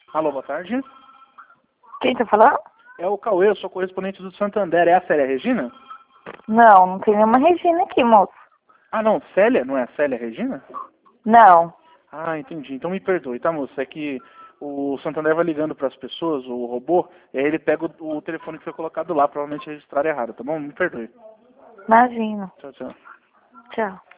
Alô, boa tarde. Quem tá falando? É o Cauê, eu sou correspondente do Santander. É a Célia Regina? Não tem nenhuma Regina aqui, moço. Ah, não, Célia? Não é a Célia Regina? Não. Ah, entendi. Então me perdoe, tá, moça? É que o Santander vai ligando para as pessoas, o robô, e aí ele pega o telefone que foi colocado lá, provavelmente registrado errado, tá bom? Me perdoe. Imagina. Tchau, tchau. Tchau.